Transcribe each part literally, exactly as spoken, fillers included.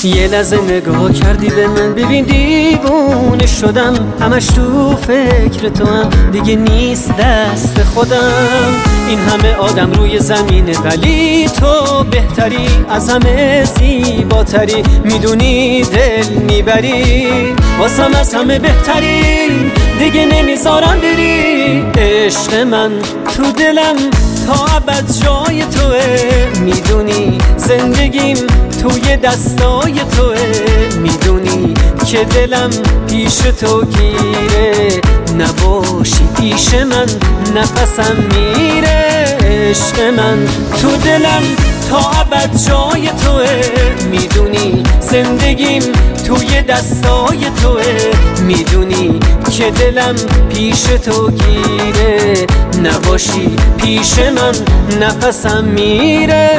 یه لحظه نگاه کردی به من، ببین دیوونه شدم، همش تو فکر تو هم دیگه نیست دست خودم. این همه آدم روی زمینه ولی تو بهتری، از همه زیباتری، میدونی دل میبری، واسم از همه بهتری، دیگه نمیذارم بری. عشق من تو دلم تا ابد جای توه، میدونی زندگیم توی دستای توه، میدونی که دلم پیش تو گیره، نباشی پیش من نفسم میره. عشق من تو دلم تا ابد جای توه، میدونی زندگیم توی دستای توه، میدونی که دلم پیش تو گیره، نباشی پیش من نفسم میره.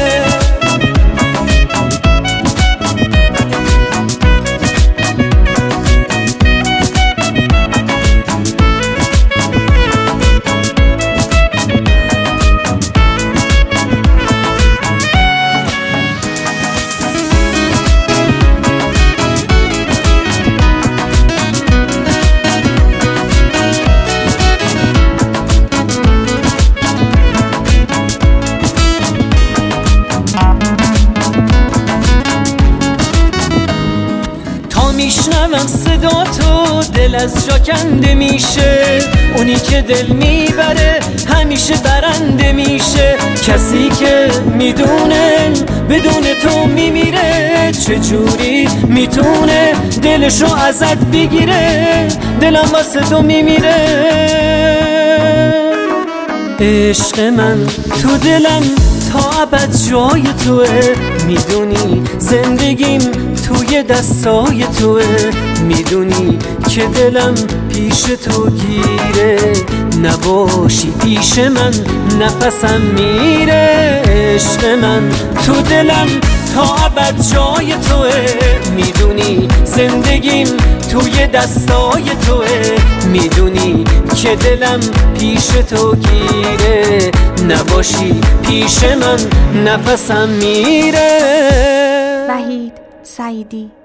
میشنوم صدا تو دل از جا کنده میشه، اونی که دل میبره همیشه برنده میشه. کسی که میدونه بدون تو میمیره، چجوری میتونه دلشو ازت بگیره، دلم واسه تو میمیره. عشق من تو دلم تا ابد جای توه، میدونی زندگیم توی دستای توه، میدونی که دلم پیش تو گیره، نباشی پیش من نفسم میره. عشق من تو دلم تا ابد جای توه، میدونی زندگیم توی دستای توه، میدونی که دلم پیش تو گیره، نباشی پیش من نفسم میره. وحید سعیدی.